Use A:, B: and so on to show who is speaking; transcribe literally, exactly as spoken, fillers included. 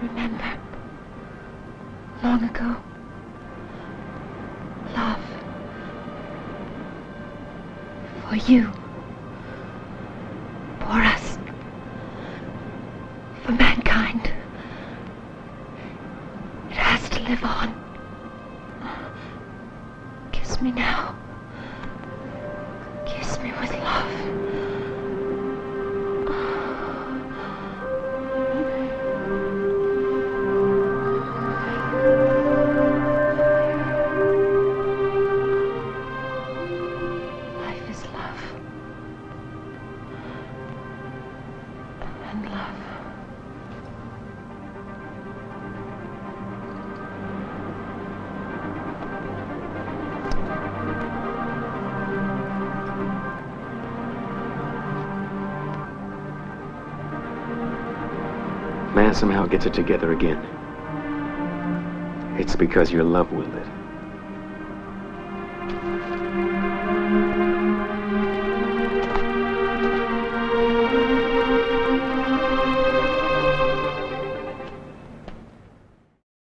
A: remember, long ago, love for you, for us, for mankind. It has to live on. Kiss me now. Kiss me with love. Life is love. And love.
B: Man somehow gets it together again. It's because your love willed it.